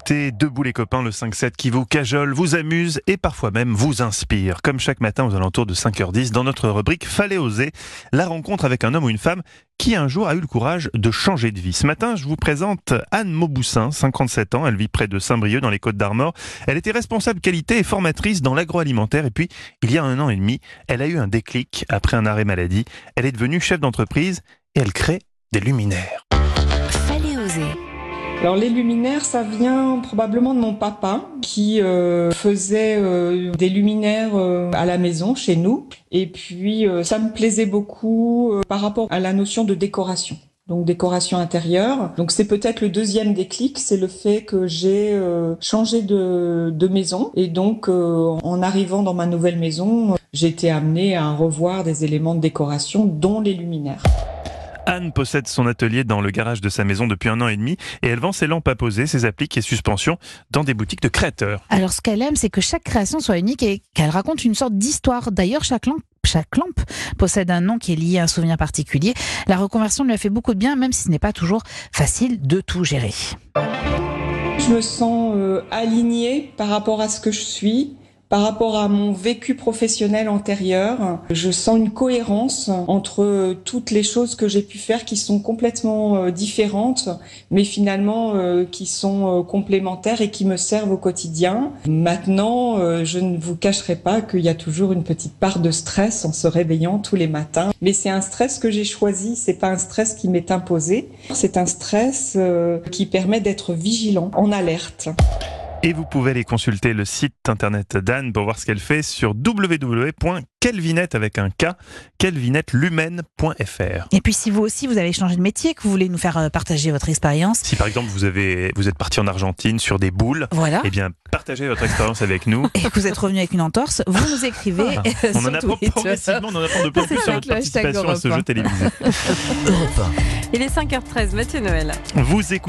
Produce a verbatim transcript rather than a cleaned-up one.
écoutez Debout les copains, le cinq sept qui vous cajole, vous amuse et parfois même vous inspire. Comme chaque matin aux alentours de cinq heures dix, dans notre rubrique Fallait oser, la rencontre avec un homme ou une femme qui un jour a eu le courage de changer de vie. Ce matin, je vous présente Anne Mauboussin, cinquante-sept ans, elle vit près de Saint-Brieuc dans les Côtes-d'Armor. Elle était responsable qualité et formatrice dans l'agroalimentaire et puis, il y a un an et demi, elle a eu un déclic après un arrêt maladie. Elle est devenue chef d'entreprise et elle crée des luminaires. Fallait oser. Alors les luminaires, ça vient probablement de mon papa qui euh, faisait euh, des luminaires euh, à la maison chez nous. Et puis euh, ça me plaisait beaucoup euh, par rapport à la notion de décoration. Donc décoration intérieure. Donc c'est peut-être le deuxième déclic, c'est le fait que j'ai euh, changé de, de maison. Et donc euh, en arrivant dans ma nouvelle maison, j'ai été amenée à revoir des éléments de décoration, dont les luminaires. Anne possède son atelier dans le garage de sa maison depuis un an et demi et elle vend ses lampes à poser, ses appliques et suspensions dans des boutiques de créateurs. Alors ce qu'elle aime, c'est que chaque création soit unique et qu'elle raconte une sorte d'histoire. D'ailleurs, chaque lampe, chaque lampe possède un nom qui est lié à un souvenir particulier. La reconversion lui a fait beaucoup de bien, même si ce n'est pas toujours facile de tout gérer. Je me sens euh, alignée par rapport à ce que je suis. Par rapport à mon vécu professionnel antérieur, je sens une cohérence entre toutes les choses que j'ai pu faire qui sont complètement différentes, mais finalement euh, qui sont complémentaires et qui me servent au quotidien. Maintenant, euh, je ne vous cacherai pas qu'il y a toujours une petite part de stress en se réveillant tous les matins. Mais c'est un stress que j'ai choisi, c'est pas un stress qui m'est imposé. C'est un stress euh, qui permet d'être vigilant, en alerte. Et vous pouvez aller consulter le site internet d'Anne pour voir ce qu'elle fait sur w w w point kelvinette avec un K, kelvinettelumaine point f r. Et puis si vous aussi vous avez changé de métier, que vous voulez nous faire partager votre expérience. Si par exemple vous avez vous êtes parti en Argentine sur des boules, voilà. Eh bien partagez votre expérience avec nous. Et que vous êtes revenu avec une entorse, vous nous écrivez. Ah, on en apprend progressivement, on en apprend de plus en plus sur votre participation à ce jeu télévisé. Il est cinq heures treize, Mathieu Noël. Vous écoutez